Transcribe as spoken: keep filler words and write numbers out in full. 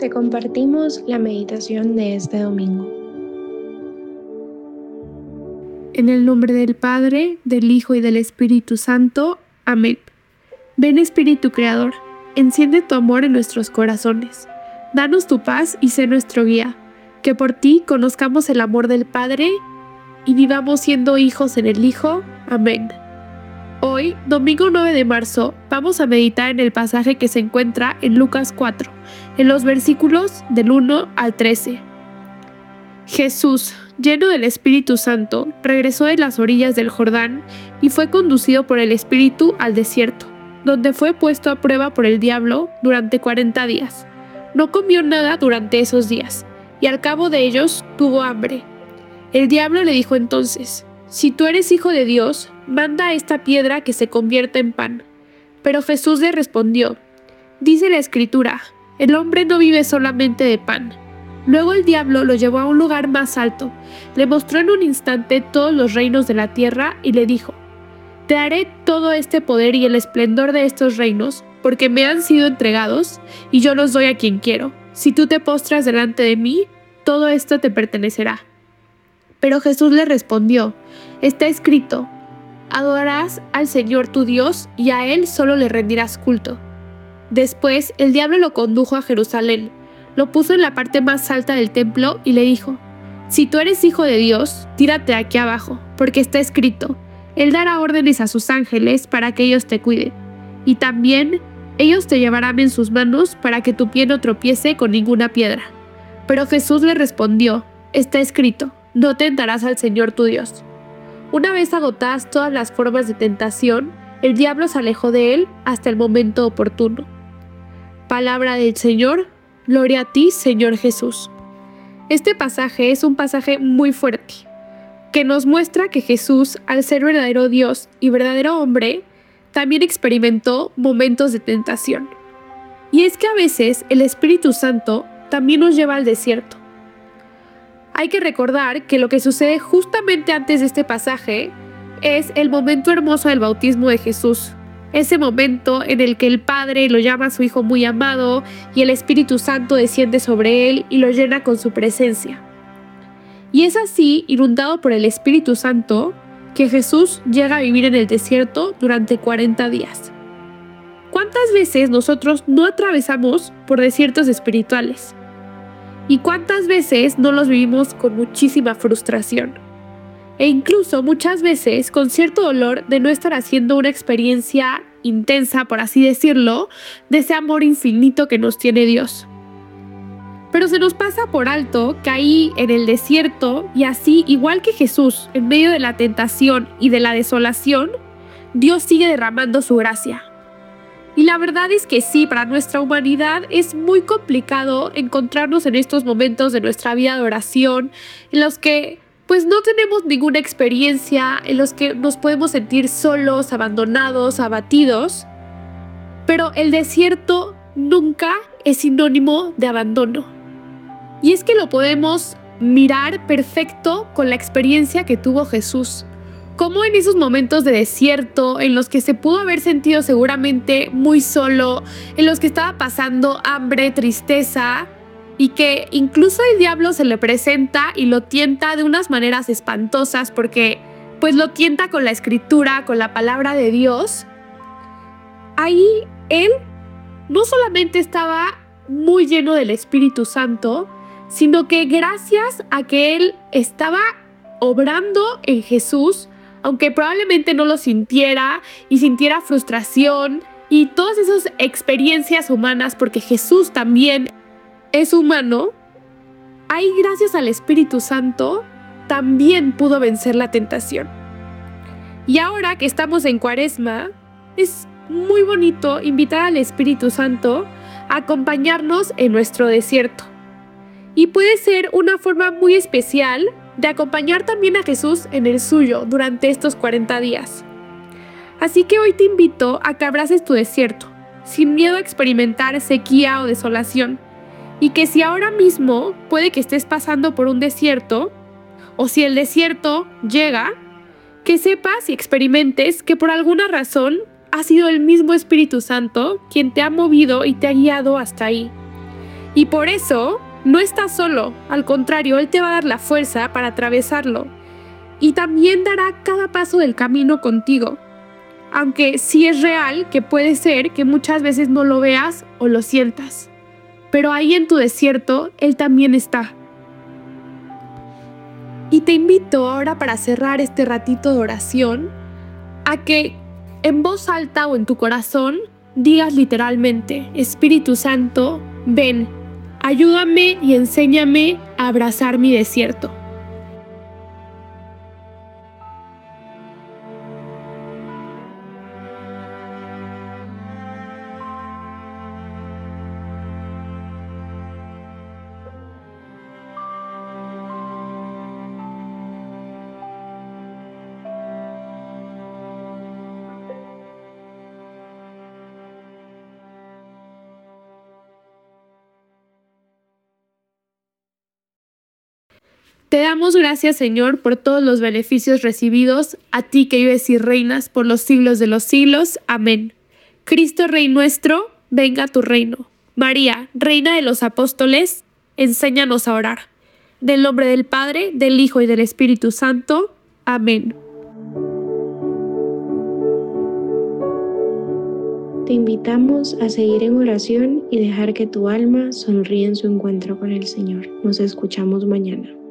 Te compartimos la meditación de este domingo. En el nombre del Padre, del Hijo y del Espíritu Santo. Amén. Ven Espíritu Creador, enciende tu amor en nuestros corazones. Danos tu paz y sé nuestro guía. Que por ti conozcamos el amor del Padre y vivamos siendo hijos en el Hijo. Amén. Hoy, domingo nueve de marzo, vamos a meditar en el pasaje que se encuentra en Lucas cuatro, en los versículos del uno al trece. Jesús, lleno del Espíritu Santo, regresó de las orillas del Jordán y fue conducido por el Espíritu al desierto, donde fue puesto a prueba por el diablo durante cuarenta días. No comió nada durante esos días, y al cabo de ellos tuvo hambre. El diablo le dijo entonces: «Si tú eres hijo de Dios, manda a esta piedra que se convierta en pan». Pero Jesús le respondió: «Dice la Escritura, el hombre no vive solamente de pan». Luego el diablo lo llevó a un lugar más alto, le mostró en un instante todos los reinos de la tierra y le dijo: «Te daré todo este poder y el esplendor de estos reinos, porque me han sido entregados, y yo los doy a quien quiero. Si tú te postras delante de mí, todo esto te pertenecerá». Pero Jesús le respondió: «Está escrito, adorarás al Señor tu Dios y a Él solo le rendirás culto». Después el diablo lo condujo a Jerusalén, lo puso en la parte más alta del templo y le dijo: «Si tú eres hijo de Dios, tírate aquí abajo, porque está escrito, Él dará órdenes a sus ángeles para que ellos te cuiden, y también ellos te llevarán en sus manos para que tu pie no tropiece con ninguna piedra». Pero Jesús le respondió: «Está escrito, no tentarás al Señor tu Dios». Una vez agotadas todas las formas de tentación, el diablo se alejó de él hasta el momento oportuno. Palabra del Señor. Gloria a ti, Señor Jesús. Este pasaje es un pasaje muy fuerte, que nos muestra que Jesús, al ser verdadero Dios y verdadero hombre, también experimentó momentos de tentación. Y es que a veces el Espíritu Santo también nos lleva al desierto. Hay que recordar que lo que sucede justamente antes de este pasaje es el momento hermoso del bautismo de Jesús. Ese momento en el que el Padre lo llama a su Hijo muy amado y el Espíritu Santo desciende sobre él y lo llena con su presencia. Y es así, inundado por el Espíritu Santo, que Jesús llega a vivir en el desierto durante cuarenta días. ¿Cuántas veces nosotros no atravesamos por desiertos espirituales? ¿Y cuántas veces no los vivimos con muchísima frustración? E incluso muchas veces con cierto dolor de no estar haciendo una experiencia intensa, por así decirlo, de ese amor infinito que nos tiene Dios. Pero se nos pasa por alto que ahí en el desierto, y así igual que Jesús, en medio de la tentación y de la desolación, Dios sigue derramando su gracia. Y la verdad es que sí, para nuestra humanidad es muy complicado encontrarnos en estos momentos de nuestra vida de oración, en los que pues no tenemos ninguna experiencia, en los que nos podemos sentir solos, abandonados, abatidos. Pero el desierto nunca es sinónimo de abandono. Y es que lo podemos mirar perfecto con la experiencia que tuvo Jesús. Cómo en esos momentos de desierto, en los que se pudo haber sentido seguramente muy solo, en los que estaba pasando hambre, tristeza, y que incluso el diablo se le presenta y lo tienta de unas maneras espantosas, porque pues lo tienta con la Escritura, con la palabra de Dios. Ahí él no solamente estaba muy lleno del Espíritu Santo, sino que gracias a que él estaba obrando en Jesús, aunque probablemente no lo sintiera y sintiera frustración y todas esas experiencias humanas, porque Jesús también es humano, ahí gracias al Espíritu Santo también pudo vencer la tentación. Y ahora que estamos en Cuaresma, es muy bonito invitar al Espíritu Santo a acompañarnos en nuestro desierto. Y puede ser una forma muy especial de acompañar también a Jesús en el suyo durante estos cuarenta días. Así que hoy te invito a que abraces tu desierto, sin miedo a experimentar sequía o desolación, y que si ahora mismo puede que estés pasando por un desierto, o si el desierto llega, que sepas y experimentes que por alguna razón ha sido el mismo Espíritu Santo quien te ha movido y te ha guiado hasta ahí. Y por eso no estás solo, al contrario, Él te va a dar la fuerza para atravesarlo y también dará cada paso del camino contigo. Aunque sí es real que puede ser que muchas veces no lo veas o lo sientas, pero ahí en tu desierto Él también está. Y te invito ahora, para cerrar este ratito de oración, a que en voz alta o en tu corazón digas literalmente: Espíritu Santo, ven, ayúdame y enséñame a abrazar mi desierto. Te damos gracias, Señor, por todos los beneficios recibidos, a ti que vives y reinas por los siglos de los siglos. Amén. Cristo Rey nuestro, venga a tu reino. María, Reina de los Apóstoles, enséñanos a orar. Del nombre del Padre, del Hijo y del Espíritu Santo. Amén. Te invitamos a seguir en oración y dejar que tu alma sonríe en su encuentro con el Señor. Nos escuchamos mañana.